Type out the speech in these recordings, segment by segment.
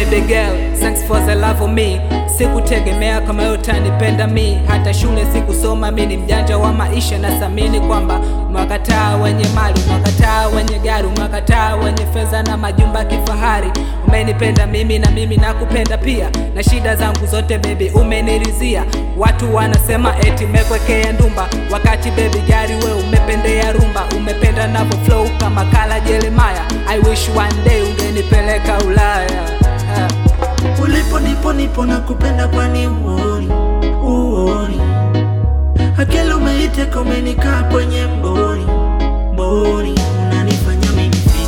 Baby girl, thanks for the love of me. Sikutegemea kama wewe utanipenda mi. Hata shule sikusoma mi ni mjanja wa maisha. Nasamini kwamba umewakataa wenye mali, umewakataa wenye gari, umewakataa wenye fedha na majumba kifahari. Umenipenda mimi na mimi nakupenda pia, na shida zangu zote baby umenirizia. Watu wanasema eti mekwekea ndumba, wakati baby gari we umependea rumba. Umependa navo flow kama Kala Jeremiah. I wish one day ungenipeleka Ulaya. Ulipo nipo nakupenda kwani uoni akili umeiteka umenikaa kwenye mboni. Unanifanya mimi feel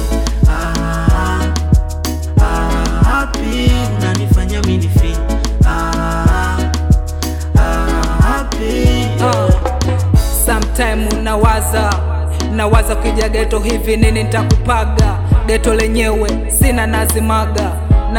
happy. Unanifanya mimi feel happy. Sometime nawaza ukija ghetto hivi nini nitakupaga. Ghetto lenyewe sina nazimaga.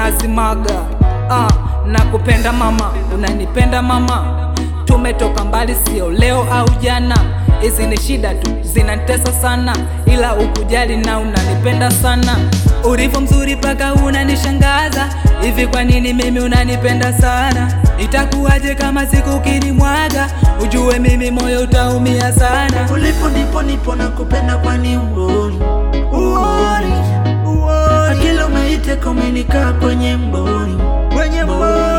Nakupenda mama, unanipenda mama. Tumetoka mbali sio leo au jana. Hizi ni shida tu zinanitesa sana, ila ukujali na unanipenda sana. Ulivyo mzuri paka unanishangaza. Hivi kwa nini mimi unanipenda sana? Itakuwaje kama siku kinimwaga? Ujue mimi moyo utaumia sana. Ulipo nipo nakupenda kwani uoni akili umeiteka umenikaa kwenye mboni.